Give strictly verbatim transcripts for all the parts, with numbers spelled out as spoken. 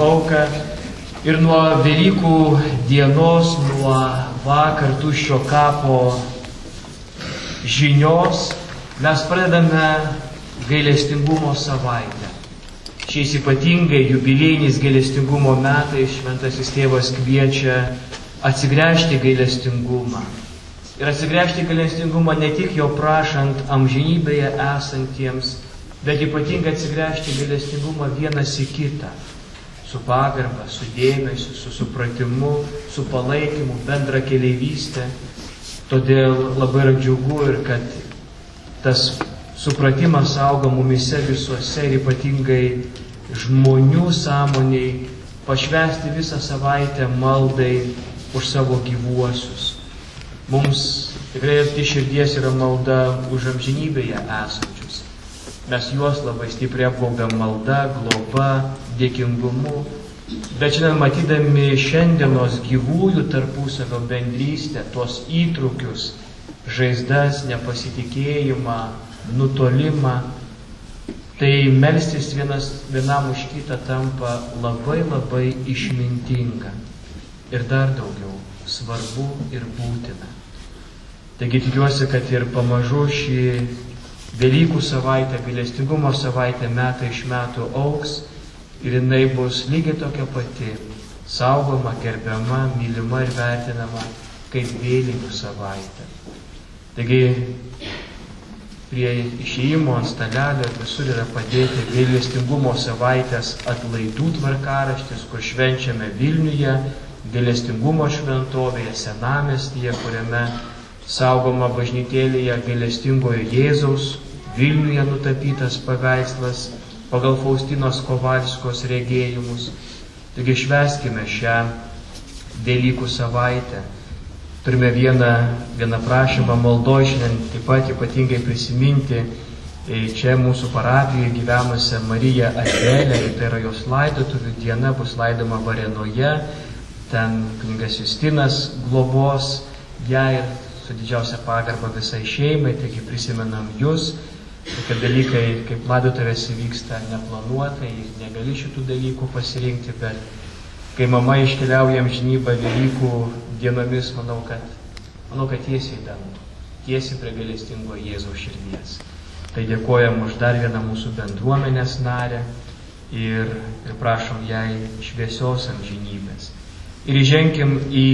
auką. Ir nuo Velykų dienos, nuo vakar tuščio kapo žinios, mes pradedame gailestingumo savaitę. Šiais ypatingai jubiliejiniais gailestingumo metais Šventasis Tėvas kviečia atsigręžti gailestingumą. Ir atsigręžti gailestingumą ne tik jo prašant amžinybėje esantiems, bet ypatingai atsigręžti gailestingumą vienas į kitą. Su pagarba, su dėmesiu, su supratimu, su palaikymu, bendra keleivystė. Todėl labai yra džiugu ir kad tas supratimas auga mumise visuose ir ypatingai žmonių sąmoniai pašvęsti visą savaitę maldai už savo gyvuosius. Mums tikrai arti širdies yra malda už amžinybėje esančius. Mes juos labai stipriai apgaubėm malda, globa, dėkingumu. Bet šiandien matydami šiandienos gyvųjų tarpusavio bendrystę, tuos įtrūkius, žaizdas, nepasitikėjimą, nutolimą, tai melstis vienas, vienam už kitą tampa labai labai išmintinga. Ir dar daugiau svarbu ir būtina. Taigi tikiuosi, kad ir pamažu šį Velykų savaitę, gailestingumo savaitę metai iš metų augs ir jinai bus lygiai tokia pati, saugoma, gerbiama, mylima ir vertinama kaip vėlinių savaitė. Taigi prie išėjimo ant stalelio visur yra padėti gailestingumo savaitės atlaidų tvarkaraštis, kur švenčiame Vilniuje, gailestingumo šventovėje, senamiestyje, kuriame saugoma bažnytėlėje gailestingojo Jėzaus, Vilniuje nutapytas paveikslas pagal Faustinos Kovalskos regėjimus. Taigi švęskime šią Velykų savaitę. Turime vieną, vieną prašymą maldoj šiandien taip pat ypatingai prisiminti čia mūsų parapijoje gyvenusią Mariją Advelę. Tai yra jos laidotuvių diena, bus laidoma Varėnoje. Ten kunigas Justinas globos ją ir su didžiausia pagarba visai šeimai. Taigi prisimenam jūs. Tokie dalykai kaip laidotuvės įvyksta neplanuotai ir negali šitų dalykų pasirinkti, bet kai mama iškeliauja amžinybę Velykų dienomis, manau, kad, manau, kad tiesiai į dangų, tiesiai prie gailestingo Jėzaus širdies. Tai dėkojam už dar vieną mūsų bendruomenės narę ir, ir prašom jai šviesios amžinybės. Ir įženkim į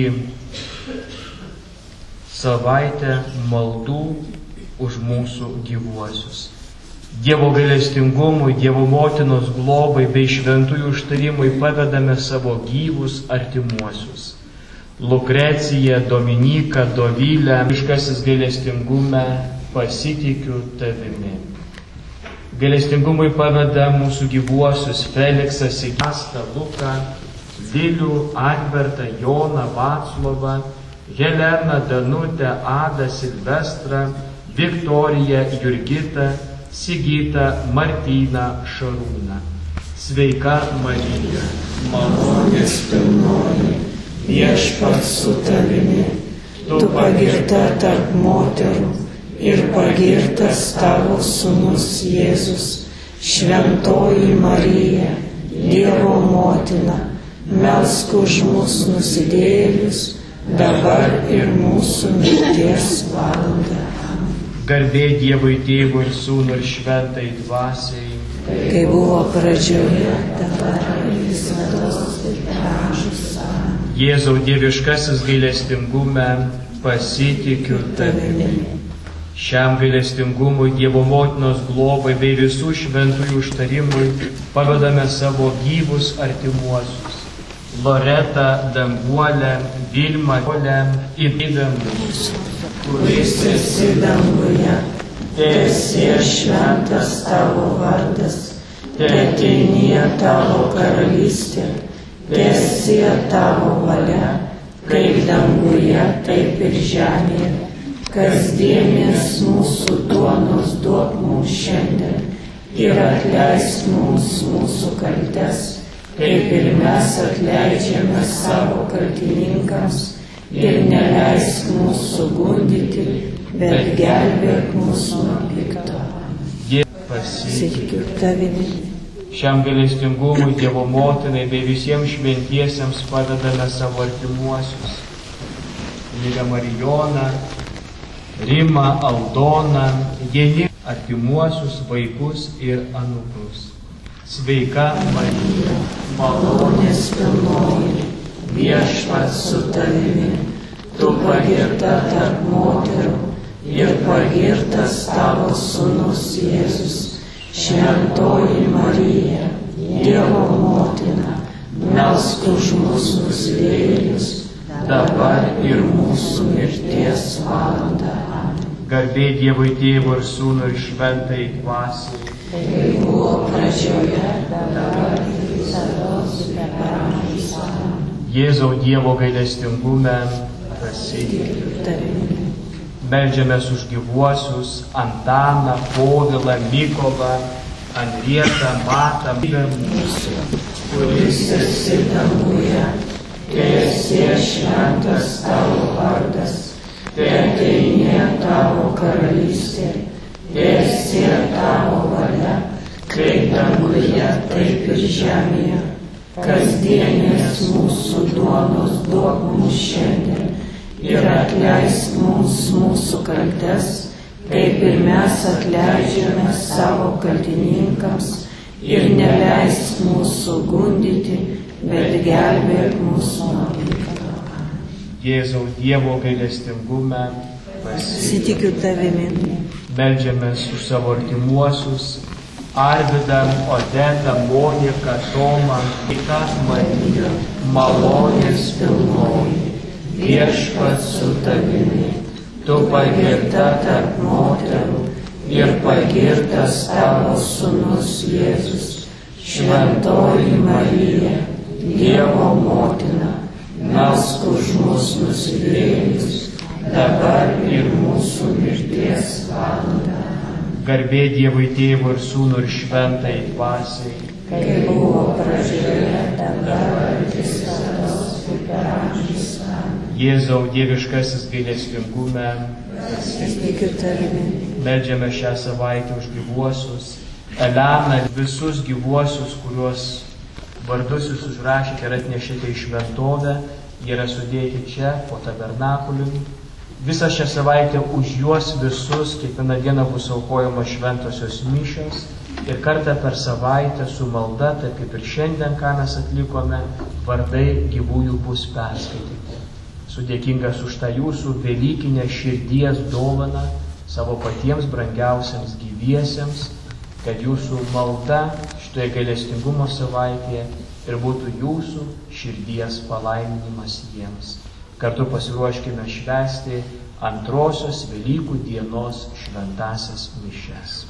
savaitę maldų už mūsų gyvuosius. Dievo gailestingumui, Dievo motinos globai bei šventųjų užtarimui pavedame savo gyvus artimuosius. Lukrecija, Dominyka, Dovilė, miškasis gailestingume, pasitikiu tavimi. Gailestingumui paveda mūsų gyvuosius Feliksą, Sigastą, Luką, Vilių, Albertą, Joną, Vaclovą, Heleną, Danutę, Adą, Silvestrą, Viktoriją, Jurgitą, Sigitą, Martyną, Šarūną. Sveika Marija, malonės pilnoji, Viešpats su tavimi, tu pagirta tarp moterų ir pagirtas tavo sūnus Jėzus. Šventoji Marija, Dievo motina, melsk už mus nusidėjėlius, dabar ir mūsų mirties valandą. Garbė Dievui Tėvui ir Sūnui ir Šventai Dvasiai, kai buvo pradžioje, dabar ir visados ir amžius. Jėzau dieviškasis gailestingume, pasitikiu tavimi. Šiam gailestingumui, Dievo motinos globai bei visų šventųjų užtarimui pavedame savo gyvus artimuosius. Loretą, Danguolę, Vilmą, Olę ir Dangus. Kuris esi danguje, teesie šventas tavo vardas, teateinie tavo karalystė, teesie tavo valia, kaip danguje, taip ir žemėje. Kasdienės mūsų duonos duok mums šiandien ir atleisk mums mūsų kaltes, kaip ir mes atleidžiame savo kaltininkams, ir neleisk mūsų gundyti, bet gelbėk mūsų nuo pikto. Pasitikiu tavimi. Šiam gailestingumui Dievo motinai bei visiems šventiesiems padedame savo artimuosius. Lygą Marijoną, Rimą, Aldoną, Jeni, artimuosius, vaikus ir anūkus. Sveika Marija, malonės pilnoji, viešpats su tavimi, tu pagirta tarp moterų ir pagirtas tavo sūnus Jėzus. Šventoji Marija, Dievo motina, melsk už mus nusidėjėlius, dabar ir mūsų mirties valandą. Garbė Dievui Tėvui ir Sūnui ir Šventajai Dvasiai. Tai buvo pradžioje, dabar ir visados per amžius. Jėzau Dievo gailestingume, pasitikiu tavimi. Meldžiamės už gyvuosius Antaną, Povilą, Mykolą, Anrietą, Matą, mūsų, kuris esi danguje, teesie šventas tavo vardas, teateinie tavo karalystė, teesie tavo valia, kaip danguje, taip ir žemėje. Kasdienės mūsų duonos duok mums šiandien ir atleisk mums mūsų kaltes, kaip ir mes atleidžiame savo kaltininkams, ir neleisk mūsų gundyti, bet gelbėk mūsų nuo pikto. Jėzau Dievo gailestingume, pasitikiu tavimi. Meldžiamės už savo artimuosius Arvidą, Odetą, Moniką, Tomą, Ika Mariją, malonės pilnoji, viešpats su tavimi, tu pagirta tarp moterų ir pagirtas tavo sūnus Jėzus. Šventoji Marija, Dievo motina, melsk už mus nusidėjėlius, dabar ir mūsų mirties valandą. Garbė Dievui Tėvui ir Sūnui ir Šventajai Dvasiai. Kaip buvo pradžioje, dabar ir visados per amžius. Jėzau dieviškasis gailestingume, pasitikiu tavimi. Meldžiame šią savaitę už gyvuosius Eleną, visus gyvuosius, kuriuos vardus jūs užrašėte ir atnešėte į šventovę, jie yra sudėti čia po tabernakuliumi. Visą šią savaitę už juos visus kiekvieną dieną bus aukojamos šventosios mišios ir kartą per savaitę su malda, taip kaip ir šiandien, ką mes atlikome, vardai gyvųjų bus perskaityti. Sudėkingas už tą jūsų velykinę širdies dovaną savo patiems brangiausiams gyviesiems, kad jūsų malda šitoje gailestingumo savaitėje ir būtų jūsų širdies palaiminimas jiems. Kartu pasiruoškime švęsti antrosios Velykų dienos šventąsias mišias.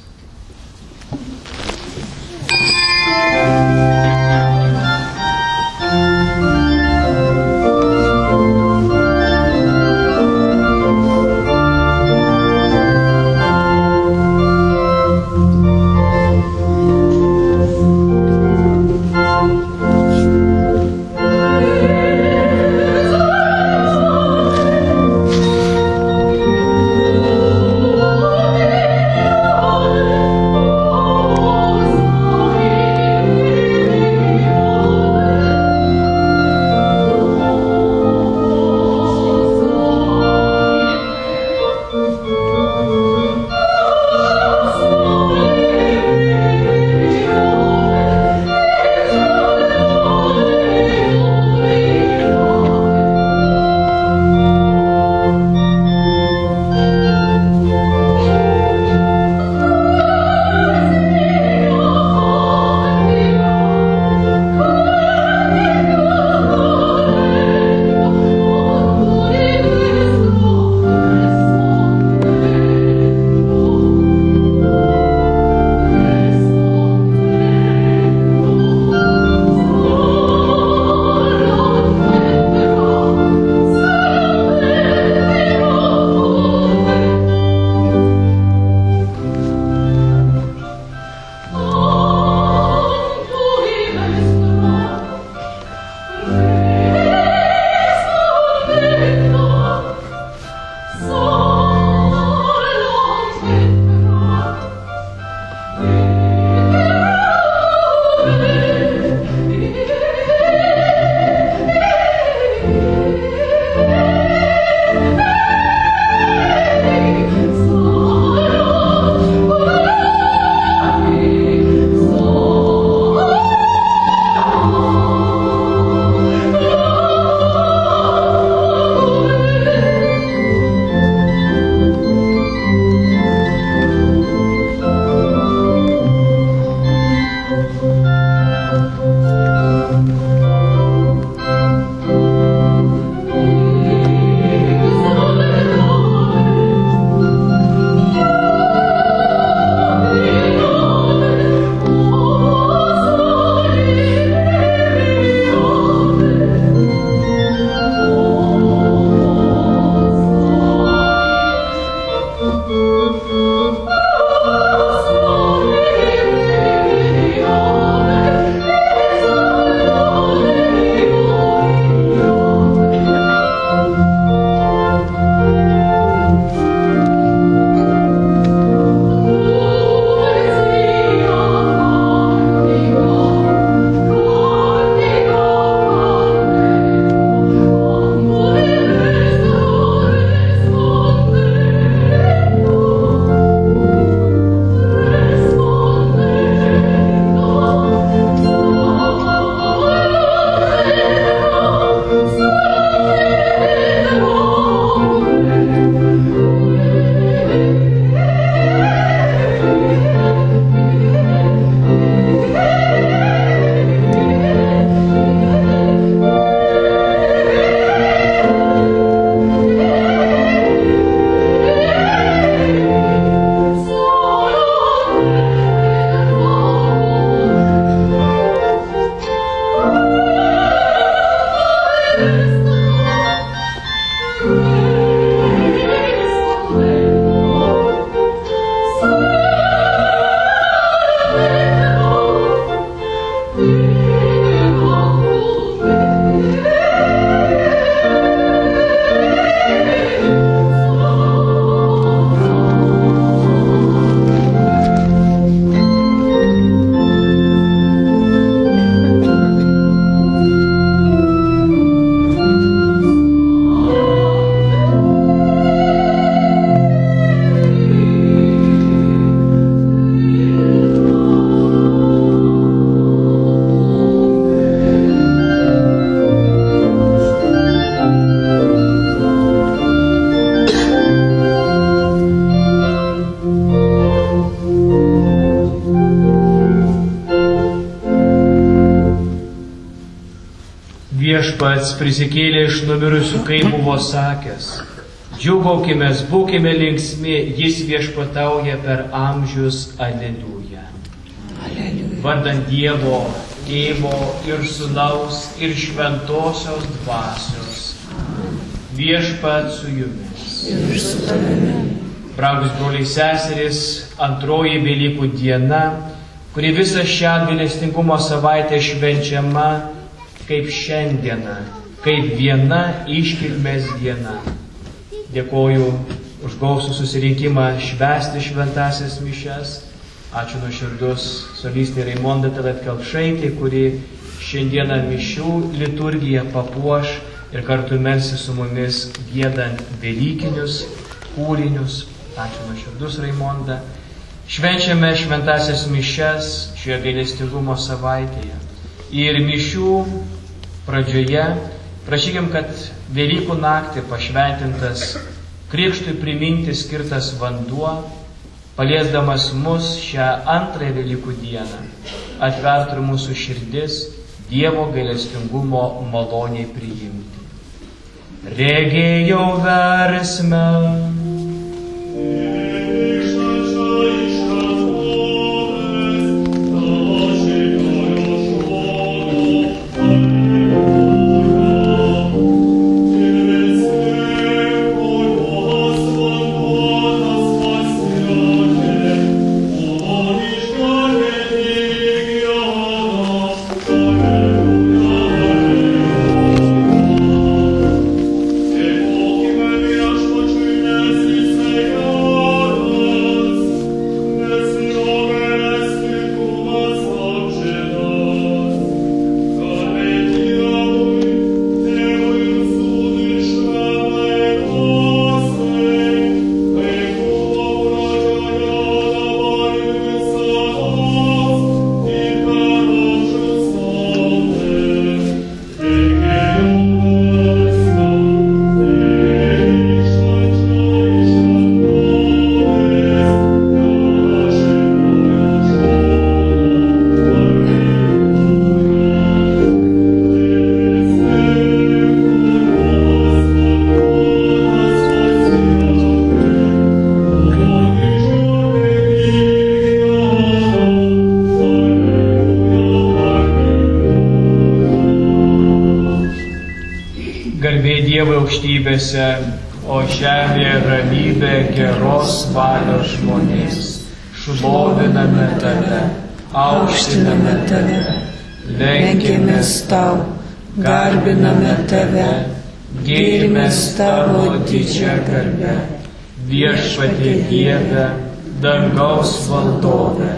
Viešpats prisikėlė iš numirusių, kaip buvo sakęs. Džiūgaukime, būkime linksmi, jis viešpatauja per amžius. Aleliuja. Vardant Dievo, Tėvo ir Sūnaus ir Šventosios Dvasios. Viešpats su jumis. Ir su tavimi. Brangus broliai seserys, antroji Velykų diena, kuri visą šią gailestingumo savaitę švenčiama kaip šiandiena, kaip viena iškilmės diena. Dėkoju už gausų susirinkimą švęsti šventasias mišias. Ačiū nuoširdus solistė Raimonda Tallat Kelpšaitė, kuri šiandieną mišių liturgiją papuoš ir kartu melsis su mumis giedant velykinius kūrinius. Ačiū nuoširdus Raimonda. Švenčiame šventasias mišias šioje gailestingumo savaitėje. Ir mišių pradžioje prašykim, kad Velykų naktį pašventintas krikštui priminti skirtas vanduo, paliesdamas mus šią antrąją Velykų dieną, atvertų mūsų širdis Dievo gailestingumo maloniai priimti. Regėjau versmę. Aukštybėse, o žemėje ramybė geros valios žmonės. Šloviname tave, aukštiname tave, lenkėmės tau, garbiname tave, gėrimės tavo didžią garbę. Viešpatie Dieve, dangaus valdove,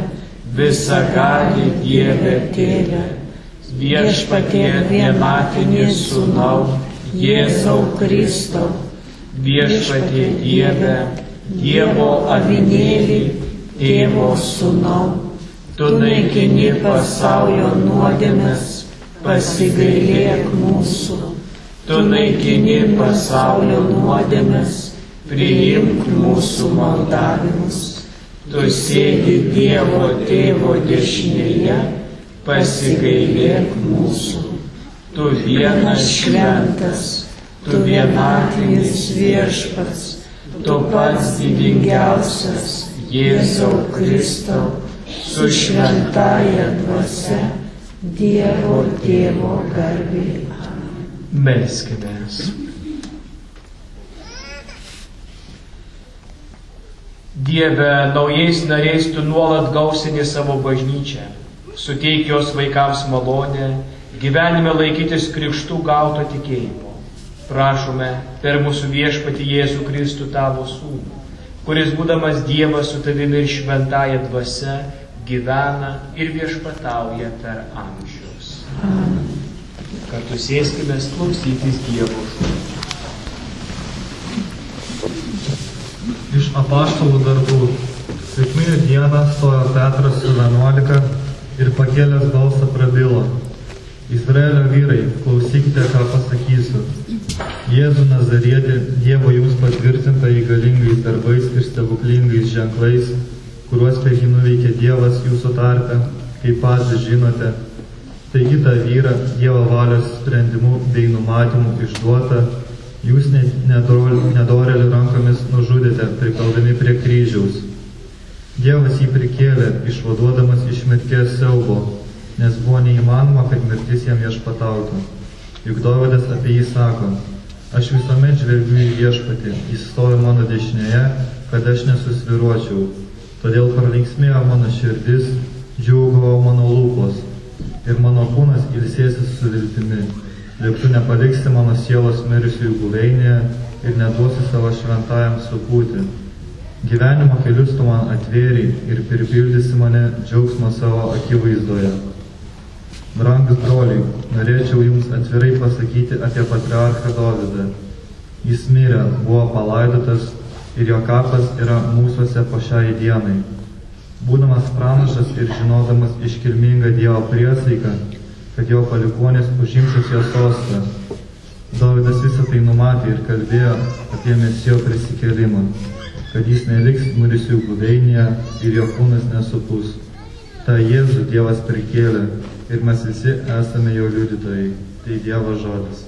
visagali Dieve Tėve, viešpatie vienatinį Sūnau, Jėzau Kristau, viešpatie Dieve, Dievo avinėlį, Tėvo Sūnau, tu naikini pasaulio nuodėmes, pasigailėk mūsų. Tu naikini pasaulio nuodėmes, priimk mūsų maldavimus. Tu sėdi Dievo Tėvo dešinėje, pasigailėk mūsų. Tu vienas šventas, tu vienatinis viešpats, tu pats didingiausias, Jėzau Kristau, su šventąja dvasia, Dievo Tėvo garbei. Melskimės. Dieve, naujais nariais tu nuolat gausini savo bažnyčią, suteik jos vaikams malonę, gyvenime laikytis krikštų gauto tikėjimo. Prašome per mūsų viešpatį Jėzų Kristų tavo sūnų, kuris būdamas Dievas su tavimi ir šventąja dvasia gyvena ir viešpatauja per amžius. Kartu sėskime klausytis Dievo žodžio. Iš apaštalų darbų. Sekminių dieną stojo Petras su vienuolika ir pakėlęs balsą prabilo: Izraelio vyrai, klausykite, ką pasakysiu. Jėzų Nazarietį, Dievo jums patvirtinta įgalingais darbais ir stebuklingais ženklais, kuriuos per jį nuveikė Dievas jūsų tarpe, kaip patys žinote. Taigi tą vyrą Dievo valios sprendimų bei numatymų išduotą jūs nedorėlių rankomis nužudėte, prikeldami prie kryžiaus. Dievas jį prikėlė, išvaduodamas iš mirties siaubo, nes buvo neįmanoma, kad mirtis jam viešpatautų. Juk Dovydas apie jį sako: aš visuomet žvelgiu į viešpatį, jis stovi mano dešinėje, kad aš nesusviruočiau. Todėl pralinksmėjo mano širdis, džiūgavo mano lūpos, ir mano kūnas ilsėsis su viltimi. Juk tu nepaliksi mano sielos mirusiųjų buveinėje ir neduosi savo šventajam supūti. Gyvenimo kelius tu man atvėrei ir pripildysi mane džiaugsmo savo akivaizdoje. Brangus broliai, norėčiau jums atvirai pasakyti apie patriarchą Dovydą. Jis mirė, buvo palaidotas ir jo kapas yra mūsuose po šiai dienai. Būdamas pranašas ir žinodamas iškilmingą Dievo priesaiką, kad jo palikuonis užimsis jo sostą, Dovydas visą tai numatė ir kalbėjo apie Mesijo prisikėlimą, kad jis neliks mirusiųjų buveinėje ir jo kūnas nesupus. Ta Jėzų Dievas prikėlė ir mes visi esame jo liudytojai. Tai Dievo žodis.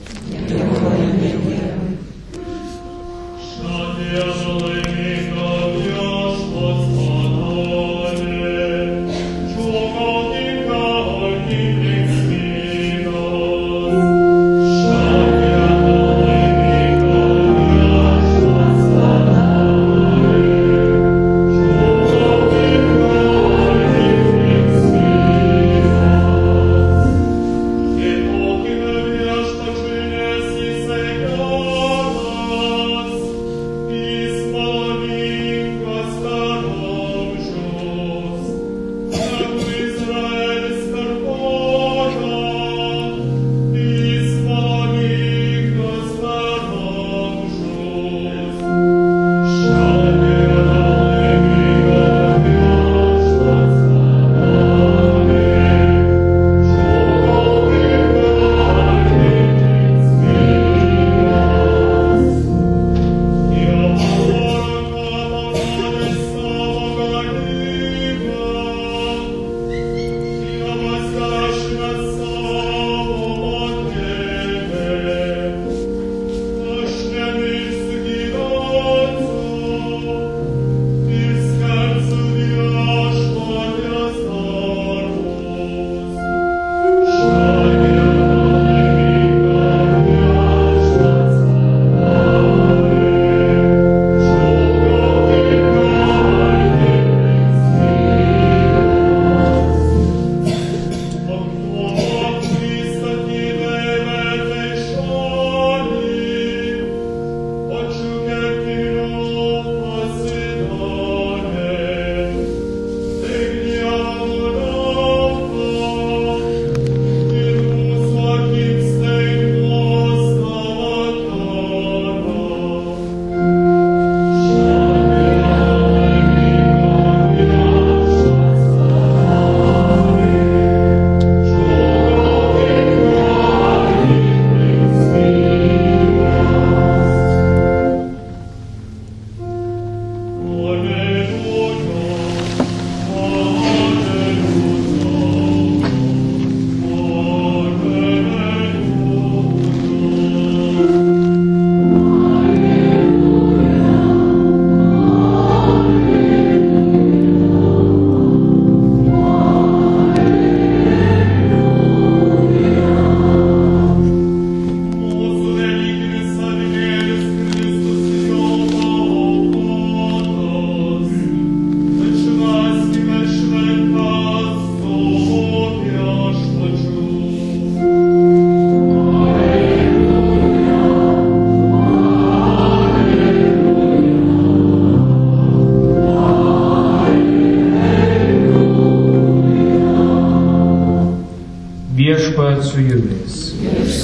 Viešpats su jumis.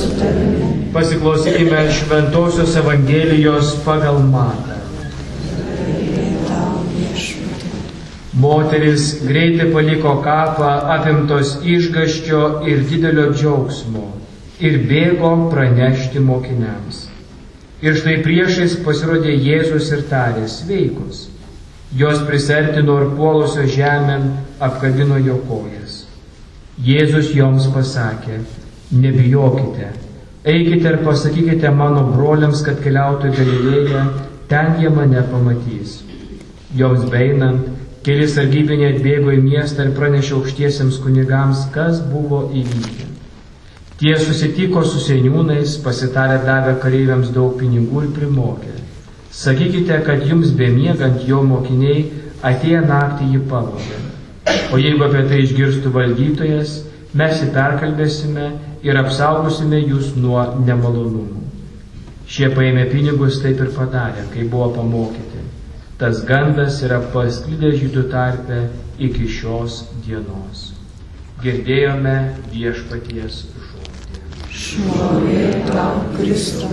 Pasiklausykime Šventosios Evangelijos pagal Matą. Moteris greitai paliko kapą, apimtos išgąsčio ir didelio džiaugsmo, ir bėgo pranešti mokiniams. Ir štai priešais pasirodė Jėzus ir tarė: sveikos. Jos prisertino ir puolusios žemėn apkabino jo kojas. Jėzus joms pasakė, nebijokite, eikite ir pasakykite mano broliams, kad keliautų į Galilėją, ten jie mane pamatys. Joms beeinant, keli sargybiniai atbėgo į miestą ir pranešė aukštiesiems kunigams, kas buvo įvykę. Tie susitiko su seniūnais, pasitarę davė kareiviams daug pinigų ir primokė. Sakykite, kad jums bemiegant jo mokiniai atėję naktį jį pavogė. O jeigu apie tai išgirstų valdytojas, mes jį perkalbėsime ir apsaugosime jūs nuo nemalonumų. Šie paėmė pinigus, taip ir padarė, kai buvo pamokyti. Tas gandas yra pasklidęs žydų tarpe iki šios dienos. Girdėjome viešpaties žodį. Šlovė tau, Kristau.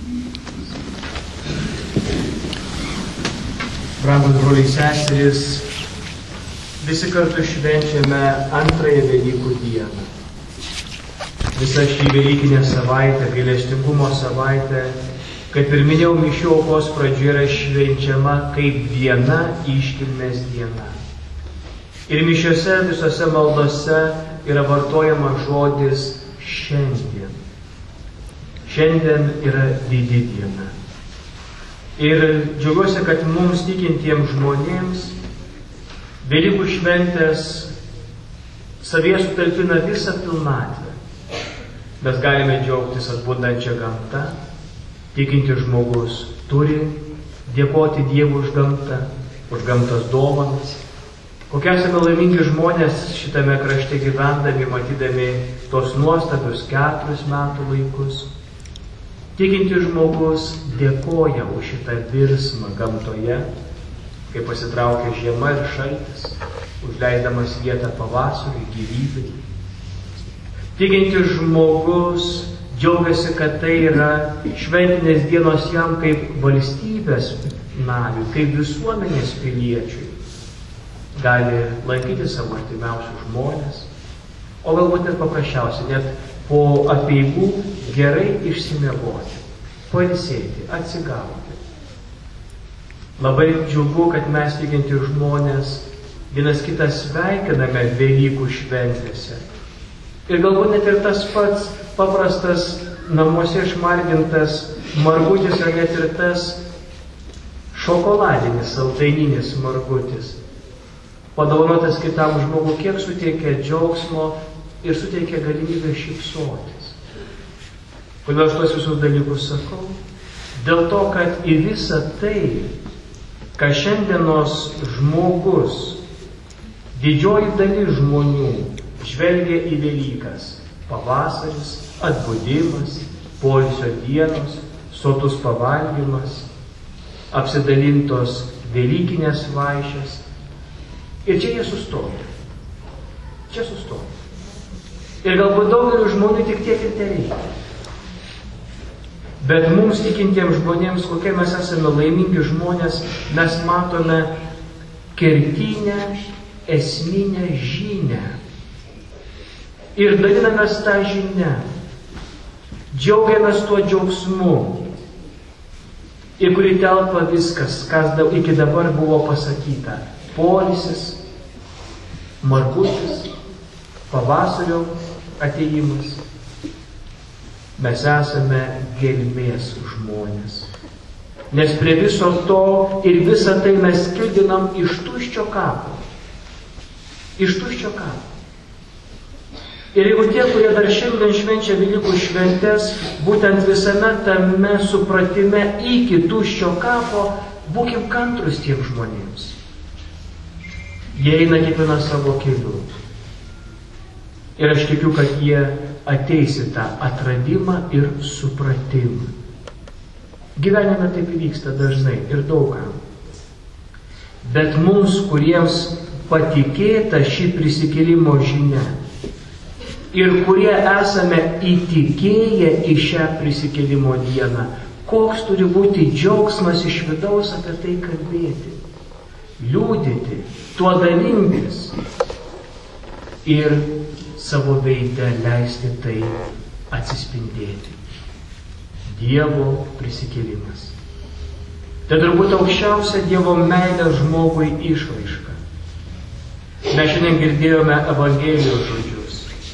Brangus broliai seserys, visi kartu švenčiame antrąją Velykų dieną. Visa šį Velykinę savaitę, gailestingumo savaitę, kaip ir minėjau, mišių aukos pradžia yra švenčiama kaip viena iškilmės diena. Ir mišiose visose maldose yra vartojama žodis šiandien. Šiandien yra didi diena. Ir džiaugiuosi, kad mums tikintiems žmonėms Velykų šventės savyje sutalpina visą pilnatvę. Mes galime džiaugtis atbundančią gamtą. Tikintis žmogus turi dėkoti Dievui už gamtą, už gamtos dovanas. Kokie esame laimingi žmonės šitame krašte gyvendami, matydami tos nuostabius keturis metų laikus. Tikintis žmogus dėkoja už šitą virsmą gamtoje, kai pasitraukia žiema ir šaltis, užleidamas vietą pavasariui, gyvybei. Tikintis žmogus džiaugiasi, kad tai yra šventinės dienos jam kaip valstybės nariui, kaip visuomenės piliečiui. Gali lankyti savo artimiausius žmonės, o galbūt net paprasčiausiai, net po apeigų gerai išsimiegoti, pailsėti, atsigauti. Labai džiugu, kad mes tikinti žmonės vienas kitą sveikiname Velykų šventėse. Ir galbūt net ir tas pats paprastas namuose išmargintas margutis, ar net ir tas šokoladinis, saldaininis margutis, padovanotas kitam žmogui, kiek suteikia džiaugsmo ir suteikia galimybę šypsotis. Kodėl aš tos visus dalykus sakau? Dėl to, kad į visą tai, ką šiandienos žmogus, didžioji dalis žmonių, žvelgia į Velykas. Pavasaris, atbudimas, poilsio dienos, sotus pavalgymas, apsidalintos Velykinės vaišės. Ir čia jie sustoja. Čia sustoja. Ir galbūt daugeliu žmonių tik tiek ir tereikia. Bet mums tikintiems žmonėms, kokie mes esame laimingi žmonės, mes matome kertinę, esminę žinią. Ir dalinamės tą žinią. Džiaugiamės tuo džiaugsmu, į kurį telpa viskas, kas iki dabar buvo pasakyta. Poilsis, margutis, pavasario atėjimas. Mes esame gelmės žmonės. Nes prie viso to ir visą tai mes kildinam iš tuščio kapo. Iš tuščio kapo. Ir jeigu tie, kurie dar šiandien švenčia Velykų šventės, būtent visame tame supratime iki tuščio kapo, būkim kantrus tiem žmonėms. Jie eina kiekvieną savo keliu. Ir aš tikiu, kad jie ateis į tą atradimą ir supratimą. Gyvenime taip įvyksta dažnai ir daugam. Bet mums, kuriems patikėta ši prisikėlimo žinia, ir kurie esame įtikėję į šią prisikėlimo dieną, koks turi būti džiaugsmas iš vidaus apie tai kalbėti, liūdėti, tuo dalintis ir savo veide leisti tai atsispindėti. Dievo prisikėlimas. Tai turbūt aukščiausia Dievo meilė žmogui išraiška. Mes šiandien girdėjome Evangelijos žodžius.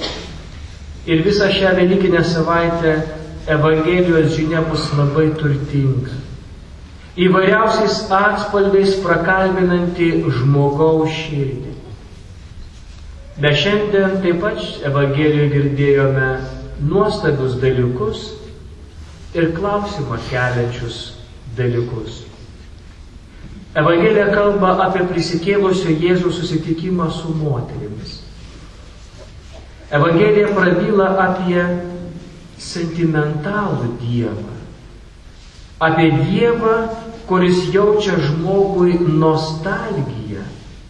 Ir visą šią Velykinę savaitę Evangelijos žinia bus labai turtinga. Įvairiausiais atspalviais prakalbinanti žmogaus širdį. Mes šiandien taip pat Evangelijoje girdėjome nuostabius dalykus ir klausimą keliančius dalykus. Evangelija kalba apie prisikėlusio Jėzaus susitikimą su moterimis. Evangelija prabyla apie sentimentalų Dievą. Apie Dievą, kuris jaučia žmogui nostalgiją.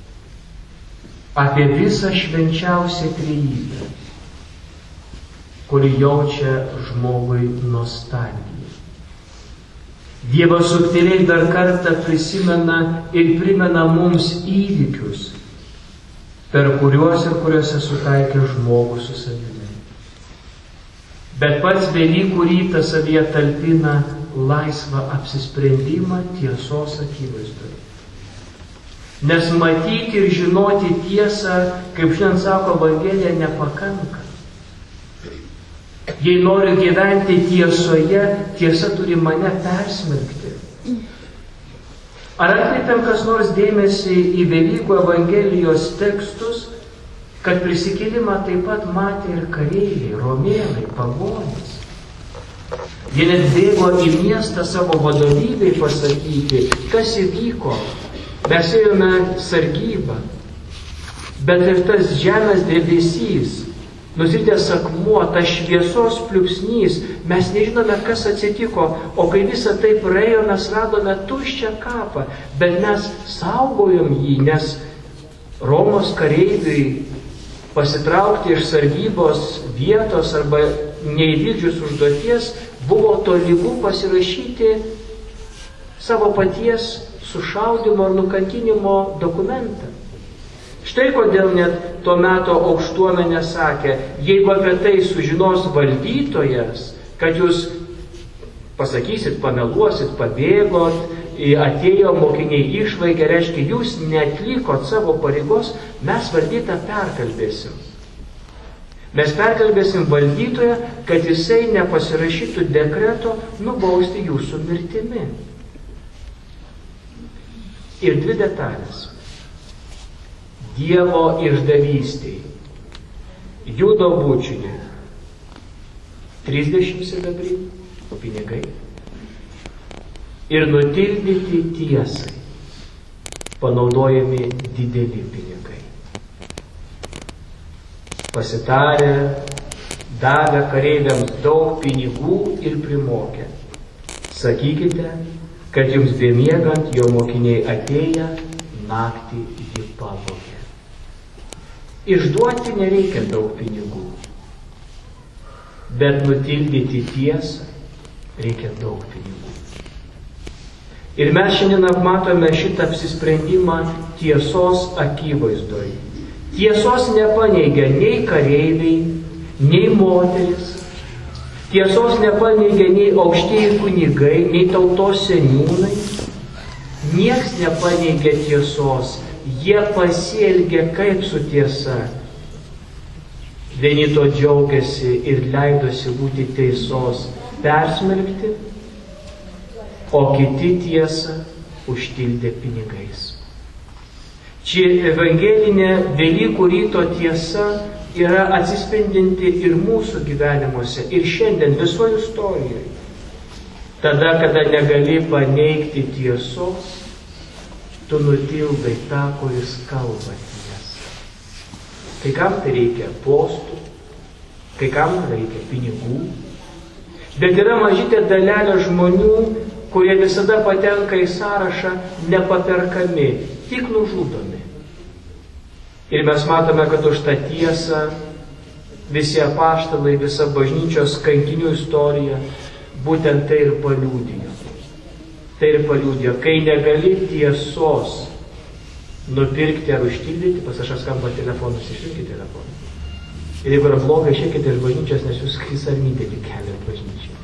Apie visą švenčiausią trejybę, kuri jaučia žmogui nostalgiją. Dievas subtiliai dar kartą prisimena ir primena mums įvykius, per kuriuos ir kuriuose sutaikė žmogus su savimi. Bet pats Velykų rytas savyje talpina laisvą apsisprendimą tiesos akivaizdoje. Nes matyti ir žinoti tiesą, kaip šiandien sako Evangelija, nepakanka. Jei noriu gyventi tiesoje, tiesa turi mane persmelkti. Ar atkreipiam kas nors dėmesį į Velykų Evangelijos tekstus, kad prisikėlimą taip pat matė ir kareiviai, romėnai, pagonys. Jie net bėgo į miestą savo vadovybei pasakyti, kas įvyko. Mes ėjome sargybą, bet ir tas žemės drebesys, nusritęs akmuo, tas šviesos pliūpsnys, mes nežinome, kas atsitiko, o kai visą tai praėjo, mes radome tuščią kapą, bet mes saugojom jį, nes Romos kareiviui pasitraukti iš sargybos vietos arba neįvykdžius užduoties buvo tolygu pasirašyti savo paties sušaudimo ar nukankinimo dokumentą. Štai kodėl net tuo metu aukštuomenė sakė, jeigu apie tai sužinos valdytojas, kad jūs pasakysit, pameluosit, pabėgot, atėjo mokiniai išvaikė, reiškia, jūs neatlikot savo pareigos, mes valdytą perkalbėsim. Mes perkalbėsim valdytoją, kad jisai nepasirašytų dekreto nubausti jūsų mirtimi. Ir dvi detalės. Dievo išdavystiai. Judo bučinė. trisdešimt sidabrų pinigai. Ir nutildyti tiesai. Panaudojami dideli pinigai. Pasitarę, davę kareiviams daug pinigų ir primokė. Sakykite, kad jums bemiegant jo mokiniai atėję, naktį jį pavogė. Išduoti nereikia daug pinigų, bet nutildyti tiesą reikia daug pinigų. Ir mes šiandien apmatome šitą apsisprendimą tiesos akivaizdoje. Tiesos nepaneigia nei kareiviai, nei moteris. Tiesos nepaneigia nei aukštieji kunigai, nei tautos seniūnai. Nieks nepaneigia tiesos. Jie pasielgia kaip su tiesa. Vieni to džiaugiasi ir leidosi būti teisos persmelkti, o kiti tiesą užtildė pinigais. Ši evangelinė Velykų ryto tiesa yra atsispindinti ir mūsų gyvenimuose, ir šiandien visoje istorijoje. Tada, kada negali paneigti tiesos, tu nutildai tą, kuris kalba tiesą. Kai kam tai reikia postų, kai kam reikia pinigų, bet yra mažytė dalelė žmonių, kurie visada patenka į sąrašą nepaperkami, tik nužudomi. Ir mes matome, kad už tą tiesą visi apaštalai, visa bažnyčios kankinių istorija būtent tai ir paliudijo. Tai ir paliudijo. Kai negali tiesos nupirkti ar užtildyti, pas aš skamba telefonus, išrinkite telefoną. Ir jeigu yra blogai, išeikite iš bažnyčios, nes jūs kisarmydėlį kelią bažnyčiai.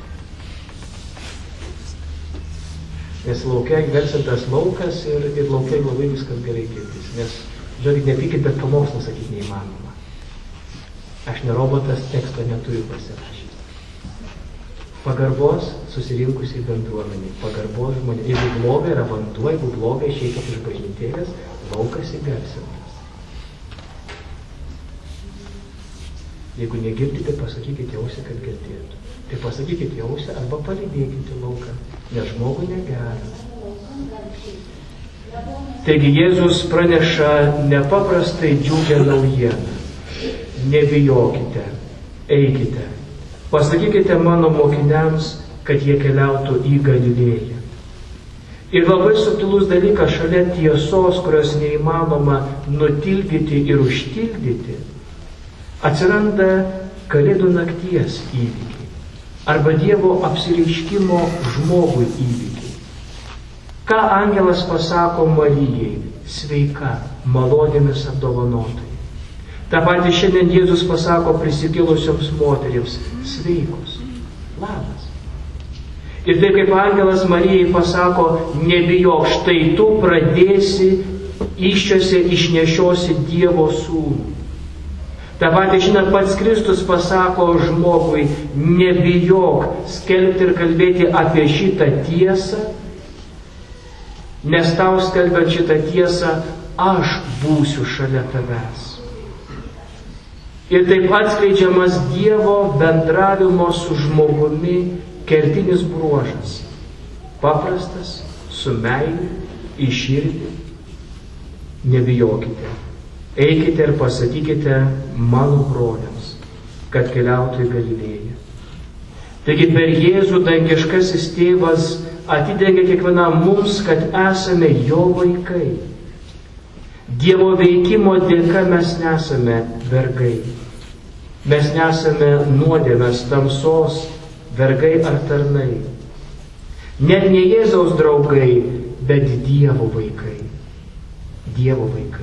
Nes laukia gyvensintas laukas ir, ir laukia labai viskas gerai girdys. Nes, žiūrėkit, nepykit, bet pamokslą sakyti neįmanoma. Aš ne robotas, teksto neturiu pasirašęs. Pagarbos susirinkusiai bendruomeniai, pagarbos žmonė. Jeigu blogai yra vanduo, jeigu blogai išeikit iš bažnytėlės, laukas įgarsintas. Jeigu negirdite, pasakykite ausį, kad girdėtų. Tai pasakykite ausį arba palydėkite lauką, nes žmogų negera. Taigi Jėzus praneša nepaprastai džiugią naujieną. Nebijokite, eikite. Pasakykite mano mokiniams, kad jie keliautų į Galilėją. Ir labai subtilus dalykas šalia tiesos, kurios neįmanoma nutildyti ir užtildyti, atsiranda Kalėdų nakties įvykiai arba Dievo apsireiškimo žmogui įvykiai. Ką angelas pasako Marijai? Sveika, malonėmis apdovanotai. Ta pati šiandien Jėzus pasako prisikėlusioms moterims: sveikos, labas. Ir taip kaip angelas Marijai pasako: nebijok, štai tu pradėsi įsčiose išnešiosi Dievo sūnų. Ta pati šiandien pats Kristus pasako žmogui: nebijok skelbti ir kalbėti apie šitą tiesą, nes tau skelbiant šitą tiesą aš būsiu šalia tavęs. Ir taip atskleidžiamas Dievo bendravimo su žmogumi kertinis bruožas. Paprastas, su meile, į širdį. Nebijokite. Eikite ir pasakykite mano broliams, kad keliautų į Galilėją. Taigi per Jėzų dangiškasis tėvas atidengia kiekvienam mums, kad esame jo vaikai. Dievo veikimo dėka mes nesame vergai. Mes nesame nuodėmės, tamsos, vergai ar tarnai. Net ne Jėzaus draugai, bet Dievo vaikai. Dievo vaikai.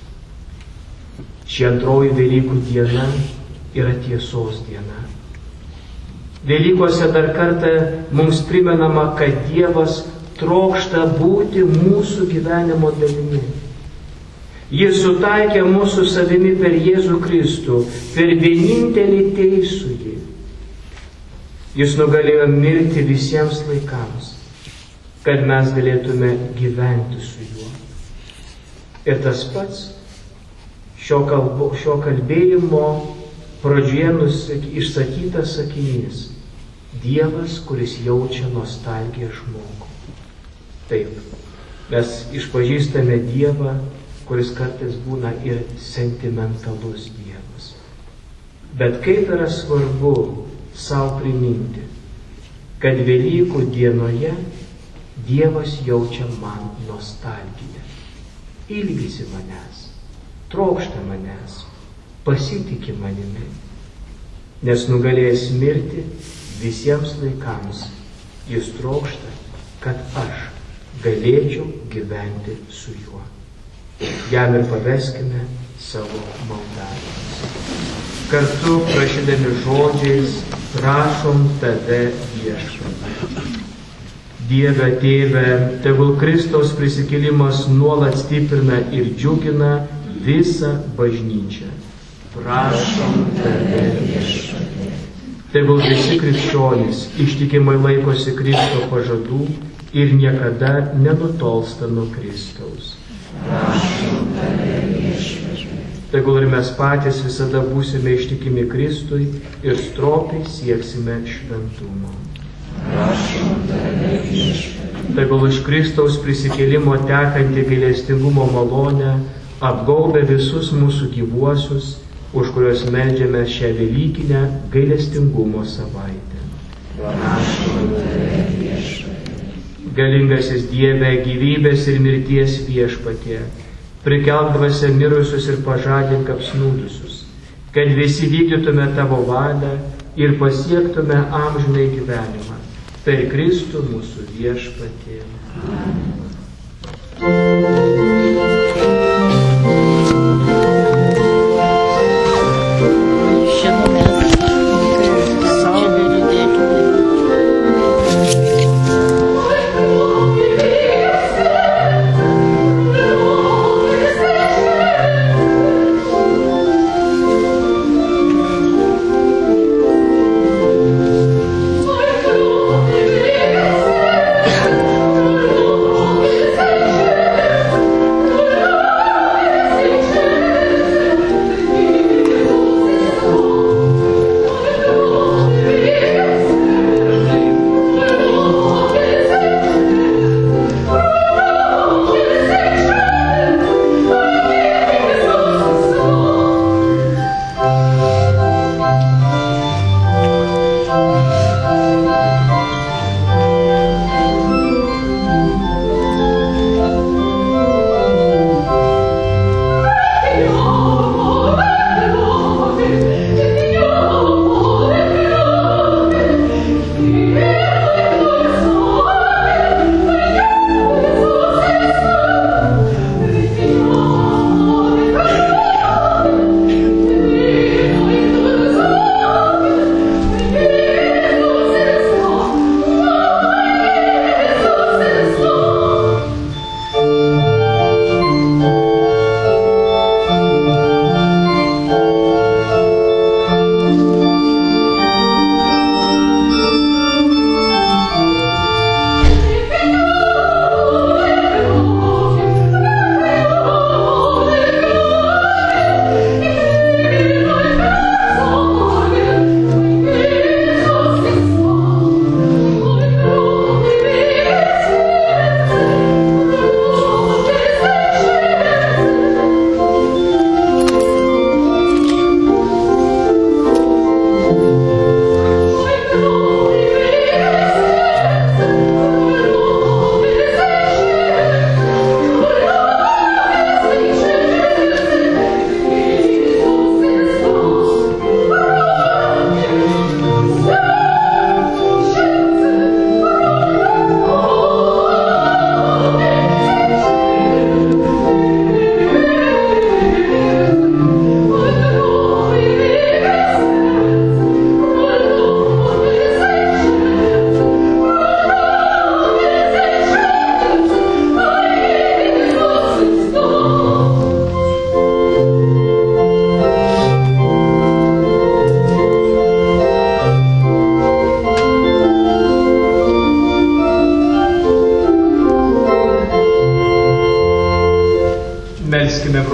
Ši antroji Velykų diena yra tiesos diena. Velykose dar kartą mums primenama, kad Dievas trokšta būti mūsų gyvenimo dalimi. Jis sutaikė mūsų savimi per Jėzų Kristų, per vienintelį teisųjį. Jis nugalėjo mirti visiems laikams, kad mes galėtume gyventi su juo. Ir tas pats šio, kalbo, šio kalbėjimo pradžioje išsakytas sakinys: Dievas, kuris jaučia nostalgiją žmogų. Taip, mes išpažįstame Dievą, kuris kartais būna ir sentimentalus Dievas. Bet kaip yra svarbu savo priminti, kad Velykų dienoje Dievas jaučia man nostalgiją. Ilgisi manęs, trokšta manęs, pasitiki manimi, nes nugalėjęs mirti visiems laikams, jis trokšta, kad aš galėčiau gyventi su juo. Jam ir paveskime savo maldavimus. Kartu prašydami žodžiais prašom tave, Viešpatie. Dieve Tėve, tegul Kristaus prisikėlimas nuolat stiprina ir džiugina visą bažnyčią. Prašom tave, Viešpatie. Tegul visi krikščionys ištikimai laikosi Kristo pažadų ir niekada nenutolsta nuo Kristaus. Prašom tave, Viešpatie. Tegul ir mes patys visada būsime ištikimi Kristui ir stropiai sieksime šventumo. Prašom tave, Viešpatie. Tegul iš Kristaus prisikėlimo tekanti gailestingumo malonė apgaubia visus mūsų gyvuosius, už kuriuos meldžiame šią velykinę gailestingumo savaitę. Prašom tave, Viešpatie. Galingasis Dieve, gyvybės ir mirties Viešpatie, prikelk dvasia mirusius ir pažadink apsnūdusius, kad visi vykdytume tavo valią ir pasiektume amžinai gyvenimą. Per Kristų mūsų Viešpatie. Amen.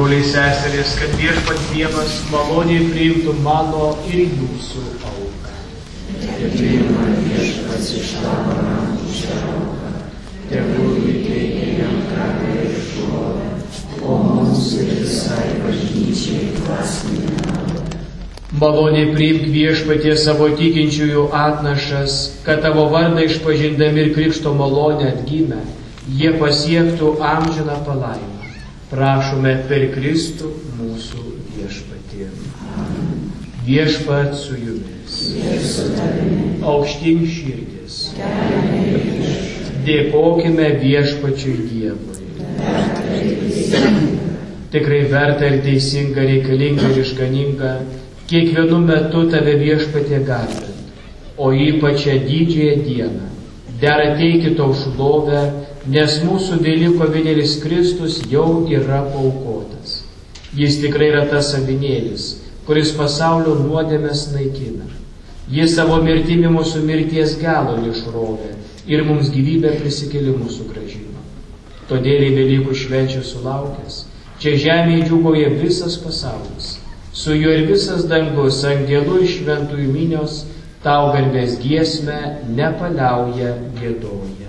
broliai seserys, kad Viešpats Dievas maloniai priimtų mano ir jūsų auką. Te priima Viešpats iš tavo rankų šią auką, tegul įteikia jam garbę ir šlovę, o mums ir visai bažnyčiai dvasinę naudą. Maloniai priimk Viešpatie savo tikinčiųjų atnašas, kad tavo vardą išpažindami ir krikšto malonę atgimę, jie pasiektų amžiną palaimą. Prašome per Kristų mūsų Viešpatie. Viešpat su jumis. Aukštyn širdis. Dėkokime Viešpačiui Dievui. Tikrai verta ir teisinga, reikalinga ir išganinga kiekvienu metu tave Viešpatie garbint, o ypač šią didžiąją dieną. Dera teikti tau šlovę, nes mūsų Velykų avinėlis Kristus jau yra paaukotas. Jis tikrai yra tas avinėlis, kuris pasaulio nuodėmes naikina. Jis savo mirtimi mūsų mirties galo išrovė ir mums gyvybę prisikėlimų sugrąžino. Todėl į Velykų švenčią sulaukęs, čia žemėje džiūgauja visas pasaulis. Su juo ir visas dangus, angelų ir šventųjų minios, tau garbės giesmę nepaliauja giedoja.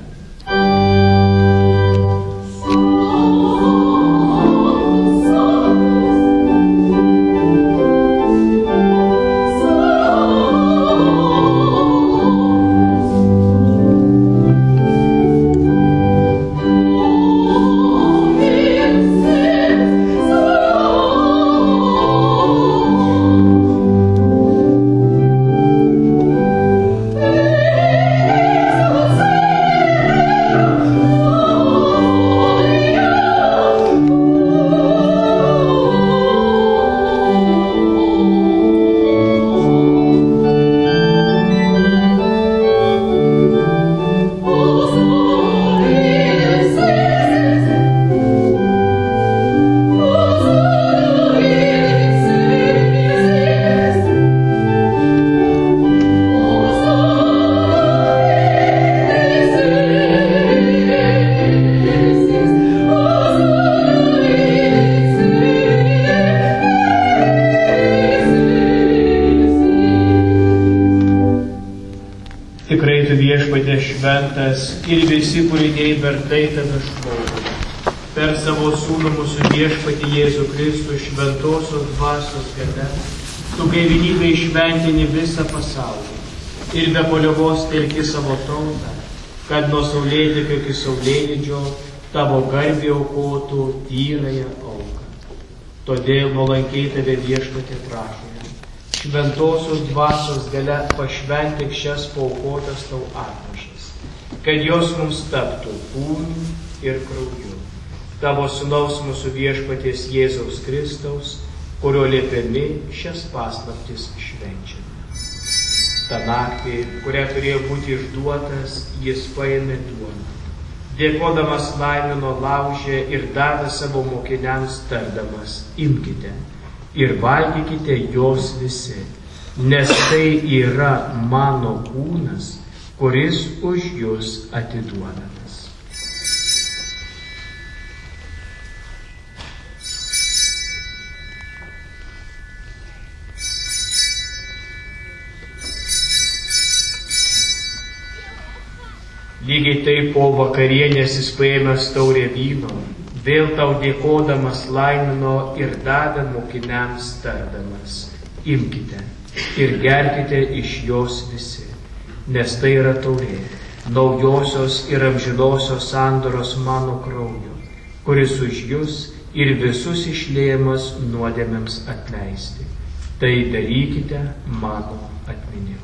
Viešpatie šventas ir visi kūriniai vertai tave šlovina. Per savo sūnų mūsų Viešpatį Jėzų Kristų šventosios dvasios galia, tu gaiviningai šventini visą pasaulį ir be paliovos telki savo tautą, kad nuo saulėtekio iki saulėlydžio tavo garbė aukotų tyrąją auką. Todėl nuolankiai tave Viešpatie prašome. Šventosios dvasios galia pašventik šias paaukotas tau atnašas, kad jos mums taptų kūnu ir krauju. Tavo sūnaus mūsų Viešpaties Jėzaus Kristaus, kurio liepiami šias paslaptis švenčiame. Ta naktį, kurią turėjo būti išduotas, jis paėmė duoną. Dėkodamas laimino laužė ir davė savo mokiniams tardamas, imkite ir valgykite jos visi, nes tai yra mano kūnas, kuris už jus atiduodamas. Lygiai taip po vakarienės jis paėmęs taurę vyno, vėl tau dėkodamas laimino ir davė mokiniams tardamas, imkite ir gerkite iš jos visi, nes tai yra taurė, naujosios ir amžinosios sandoros mano kraujo, kuris už jus ir visus išliejamas nuodėmėms atleisti. Tai darykite mano atminimui.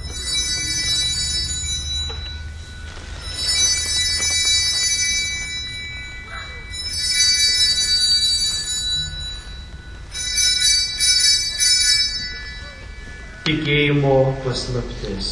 Tikėjimo paslaptis.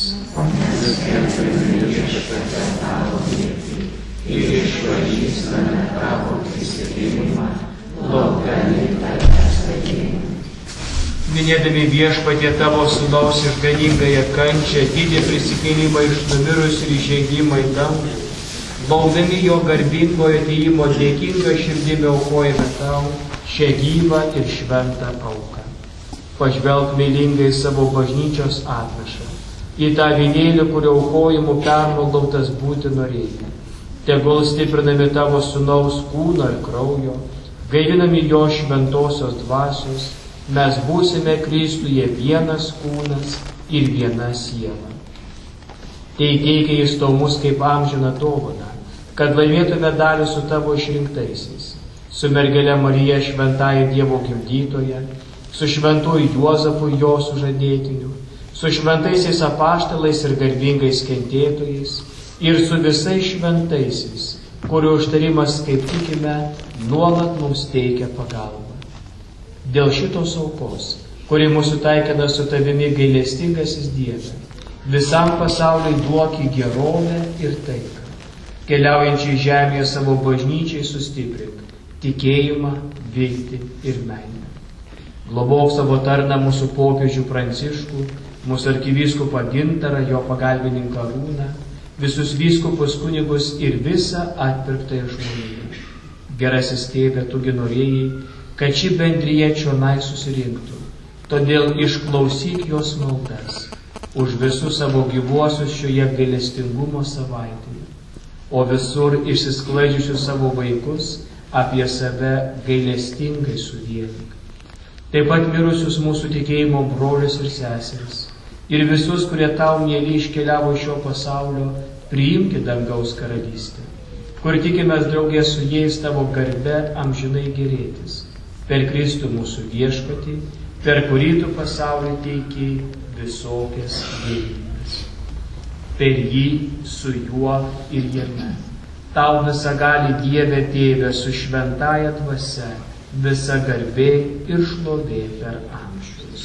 Ir išpažįstame tavo prisikėlimą, laukdami tavęs atėjimo. Minėdami Viešpatie tavo sūnaus išganingąją kančią, didį prisikėlimą iš numirusių ir įžengimą į dangų, laukdami jo garbingojo atėjimo dėkinga širdimi aukojame tau šią gyvą ir šventą auką. Pažvelk meilingai savo bažnyčios atnašą, į tą vynėlį, kurio aukojimu permaldautas būti norėjai. Tegul stiprinami tavo sūnaus kūno ir kraujo, gaivinami jo šventosios dvasios, mes būsime Kristuje vienas kūnas ir viena siela. Teikėk jis tau mus kaip amžiną dovaną, kad laimėtume dalį su tavo išrinktaisiais, su mergele Marija šventąja Dievo gimdytoja, su šventuoju Juozapu jo sužadėtiniu, su šventaisiais apaštalais ir garbingais kentėtojais ir su visais šventaisiais, kurių užtarimas, kaip tikime, nuolat mums teikia pagalbą. Dėl šitos aukos, kuri mūsų taikina su tavimi gailestingasis Dieve, visam pasauliui duoki gerovę ir taiką. Keliaujančiai žemėje savo bažnyčiai sustiprink tikėjimą, viltį ir meilę. Globok savo tarną mūsų popiežių Pranciškų, mūsų arkivyskupą Gintarą, jo pagalbininką Arūną, visus vyskupus kunigus ir visą atpirktąją žmoniją. Gerasis tėve, tugi norėjai, kad ši bendrija čionai susirinktų, todėl išklausyk jos maldas už visus savo gyvuosius šioje gailestingumo savaitėje, o visur išsisklaidžiusius savo vaikus apie save gailestingai suvienik. Taip pat mirusius mūsų tikėjimo brolius ir seseris ir visus, kurie tau mieli iškeliavo iš šio pasaulio, priimki dangaus karalystę, kur tikimės draugė su jais tavo garbe amžinai gerėtis, per Kristų mūsų viešpatį, per kurį tu pasaulį teiki visokias gėrybes. Per jį, su juo ir jame. Tau visagali Dieve Tėve su šventąja dvasia, visa garbė ir šlovė per amžius.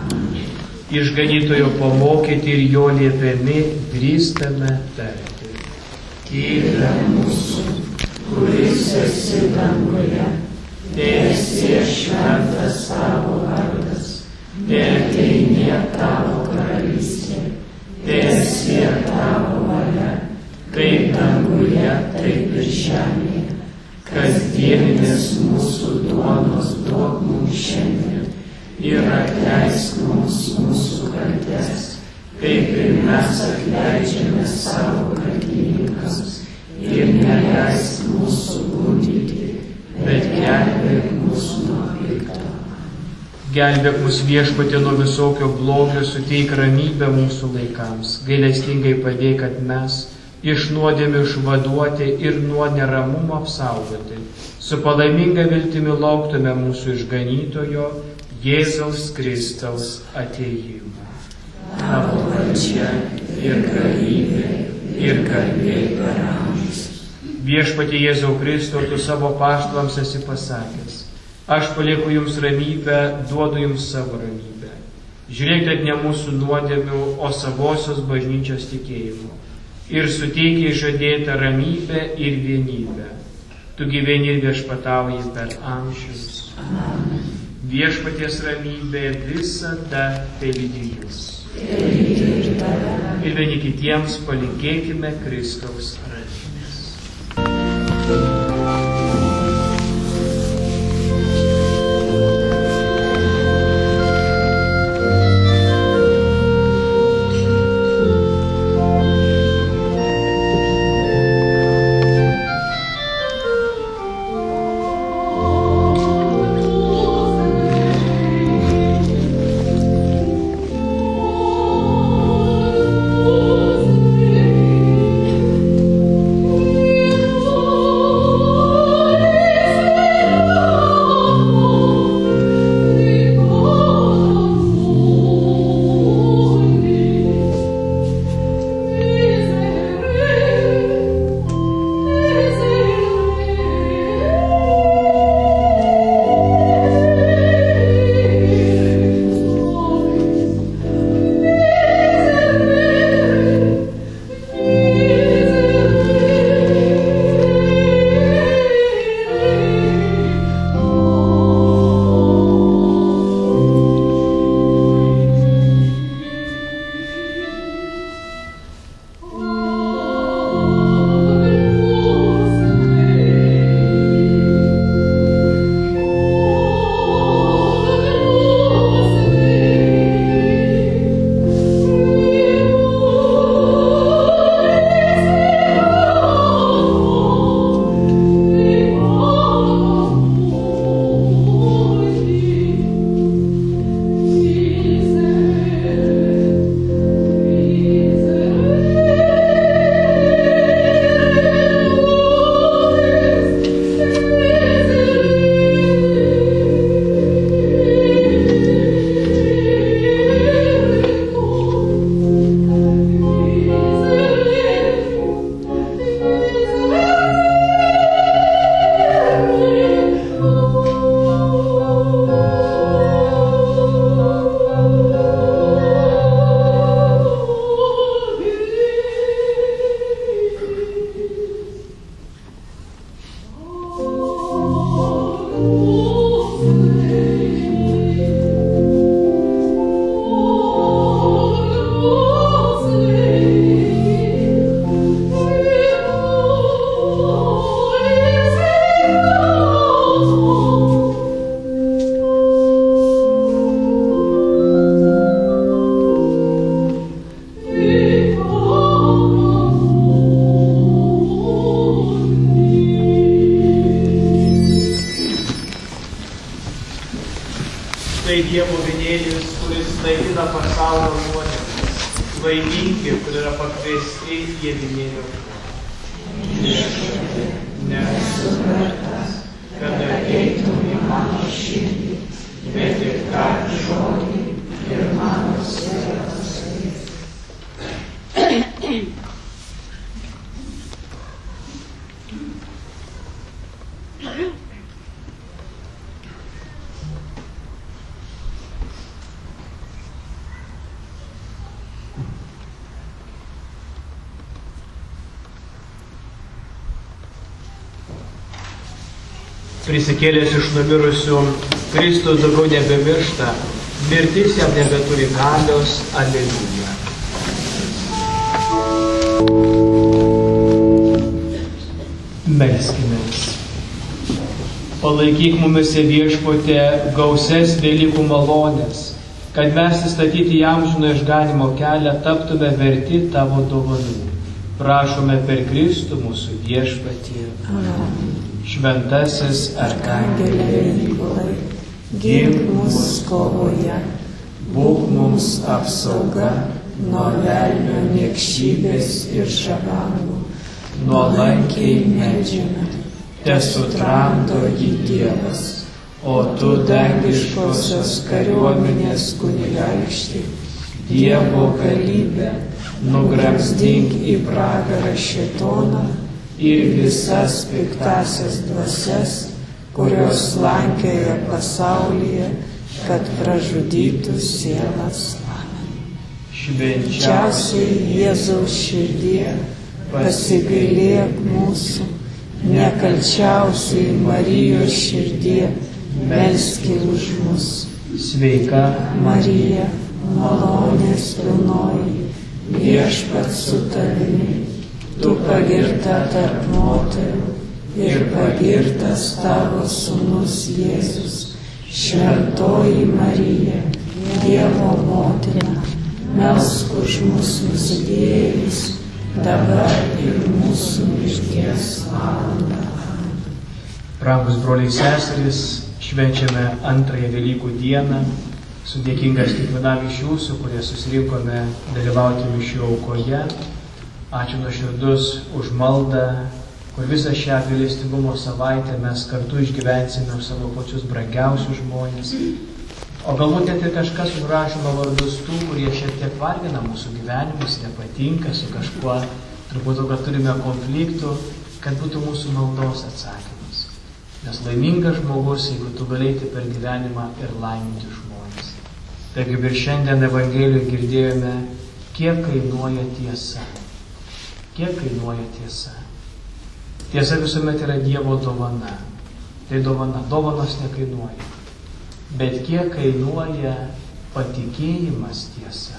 Išganytojo pamokyti ir jo liepiami drįstame tarti. Tėve mūsų, kuris esi danguje, teesie šventas tavo vardas, teateinie tavo karalystė, teesie tavo valia, kaip danguje, taip ir žemėje. Kasdieninės mūsų duonos duok mums šiandien ir atleisk mums mūsų kaltes, kaip ir mes atleidžiame savo kaltininkams, ir neleisk mūsų gundyti, bet gelbėk mūsų nuo pikto. Gelbėk mus viešpatie nuo visokio blogio, suteik ramybę mūsų laikams, gailestingai padėk, kad mes iš nuodėmių išvaduoti ir nuo neramumo apsaugoti, su palaiminga viltimi lauktume mūsų išganytojo Jėzaus Kristaus atėjimo. Tavo valdžia ir galybė ir garbė per amžius. Viešpatie Jėzau Kristau, tu savo apaštalams esi pasakęs, aš palieku jums ramybę, duodu jums savo ramybę. Žiūrėkite ne mūsų nuodėmių, o savosios bažnyčios tikėjimo. Ir suteikia žadėtą ramybę ir vienybę. Tu gyveni ir viešpatauji per amžius. Amen. Viešpaties ramybė visada telydi jus. Ir vieni kitiems palinkėkime Kristaus ramybės. Dievo vynėlis, kuris naikina pasaulio nuodėmes. Laimingi, kur yra pakviesti į avinėlio žmonę. Nesu vertas, kad ateitum į mano širdį, bet tik tą žodį ir mano sielas. Prisikėlęs iš numirusių, Kristus daugiau nebemiršta, mirtis jam nebeturi galios. Aleliuja. Melskimės. Palaikyk mumise Viešpatie gausias Velykų malonės, kad mes įstatyti į amžino išganimo kelią taptume verti tavo dovanų. Prašome per Kristų mūsų Viešpatie. Amen. Šventasis Arkangelė Mykolai, gink mus kovoje, būk mums apsauga nuo velnio niekšybės ir žagarų, nuolankiai meldžiame, tesutramdo jį Dievas, o tu dangiškosios kariuomenės kunigaikšti, Dievo galybę, nugramzdink į pragarą šėtoną ir visas piktasias dvasias, kurios slankioja pasaulyje, kad pražudytų sielas. Amen. Švenčiausiai Jėzaus širdie, pasigailėk mūsų, nekalčiausiai Marijos širdie, melski už mus. Sveika Marija, malonės pilnoji, Viešpats su tavimi, tu pagirta tarp moterų ir pagirtas tavo sūnus Jėzus. Šventoji Marija, Dievo motina, melsk už mus nusidėjėlius, dabar ir mūsų mirties valandą. Brangūs broliai seserys, švenčiame antrąją Velykų dieną. Esu dėkingas kiekvienam iš jūsų, kurie susirinkome dalyvauti mišių aukoje. Ačiū nuoširdus už maldą, kur visą šią gailestingumo savaitę mes kartu išgyvensime savo pačius brangiausius žmonės. O galbūt net ir kažkas užrašoma vardus tų, kurie šiek tiek vargina mūsų gyvenimus, nepatinka su kažkuo, turbūt, kad turime konfliktų, kad būtų mūsų maldos atsakymas. Nes laimingas žmogus, jeigu tu galėti per gyvenimą ir laiminti žmonės. Taigi ir šiandien Evangelijoje girdėjome, kiek kainuoja tiesa. Kiek kainuoja tiesa? Tiesa visuomet yra Dievo dovana. Tai dovana. Dovanos nekainuoja. Bet kiek kainuoja patikėjimas tiesa?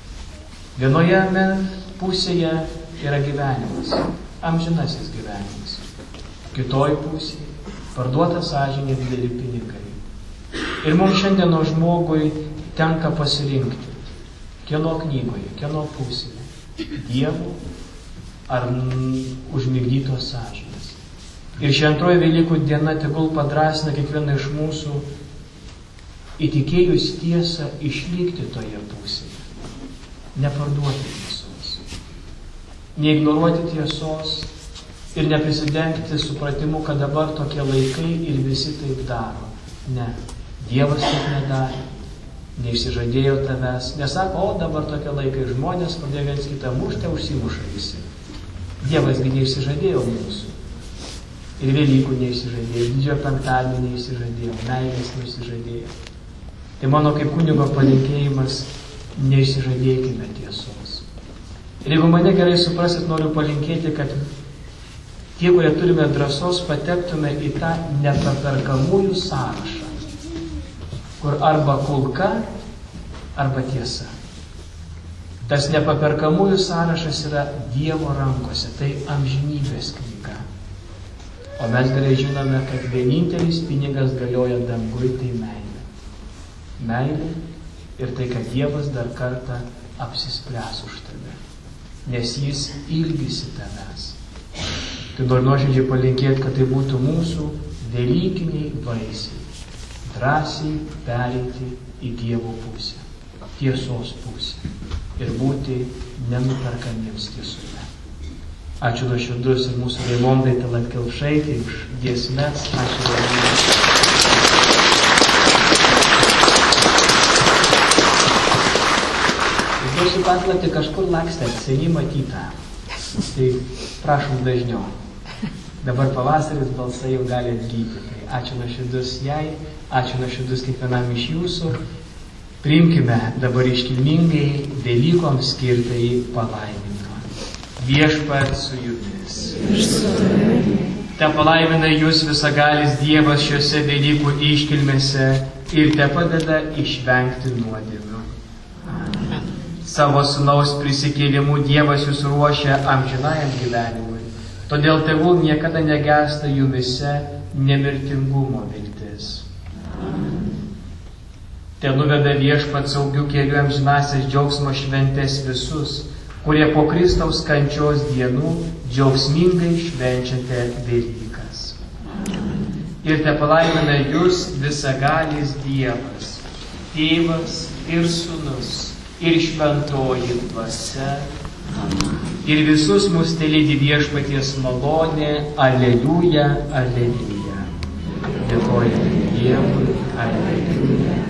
Vienoje pusėje yra gyvenimas, amžinasis gyvenimas. Kitoj pusėje parduota sąžinė, dideli pinigai. Ir mums šiandieno žmogui tenka pasirinkti, kieno knygoje, kieno pusėje. Dievo ar užmigdytos sąžinės. Ir ši antroji Velykų diena tegul padrasina kiekvieną iš mūsų įtikėjus tiesą išlikti toje pusėje. Neparduoti tiesos. Neignoruoti tiesos ir neprisidengti supratimu, kad dabar tokie laikai ir visi taip daro. Ne. Dievas taip nedarė. Neišsižadėjo tavęs. Nesako, o dabar tokie laikai žmonės pradėjo viens kitą mušti, užsimuša visi. Dievasgi neišsižadėjo mūsų. Ir Velykų neišsižadėjo, didžiojo penktadienio neišsižadėjo, meilės neišsižadėjo. Tai mano kaip kunigo palinkėjimas, neišsižadėkime tiesos. Ir jeigu mane gerai suprasit, noriu palinkėti, kad tie, kurie turime drąsos, patektume į tą nepaperkamųjų sąrašą, kur arba kulka, arba tiesa. Tas nepaperkamųjų sąrašas yra Dievo rankose, tai amžinybės knyga. O mes gerai žinome, kad vienintelis pinigas galioja dangui, tai meilė. Meilė ir tai, kad Dievas dar kartą apsispręs už tave, nes jis ilgisi tavęs. Tai noriu nuoširdžiai palinkėti, kad tai būtų mūsų velykiniai vaisiai, drąsiai pereiti į Dievo pusę, tiesos pusę ir būti nenuperkamiems tiesoje. Ačiū nuoširdus ir mūsų Raimondai Tallat Kelpšaitei už giesmes. Ačiū labai. Duosiu paslaptį, kažkur lakstėt, seniai matyta. Tai prašom dažniau. Dabar pavasaris, balsai jau gali atgyti. Tai ačiū nuoširdus jai, ačiū nuoširdus kiekvienam iš jūsų. Priimkime dabar iškilmingai Velykoms skirtai palaiminimą. Viešpat su jumis. Te palaimina jūs visagalis Dievas šiuose Velykų iškilmėse ir te padeda išvengti nuodėmių. Savo sūnaus prisikėlimu Dievas jūs ruošia amžinajam gyvenimui. Todėl tegul niekada negęsta jumise nemirtingumo viltis. Te nuveda Viešpat saugiu keliu amžinąsias džiaugsmo šventės visus, kurie po Kristaus kančios dienų džiaugsmingai švenčiate Velykas. Ir te palaimina jūs visagalis Dievas, Tėvas ir Sūnus, ir Šventoji Dvasia, ir visus mus telydi Viešpaties malonė, Aleliuja, Aleliuja. Dėkojame Dievui, Aleliuja.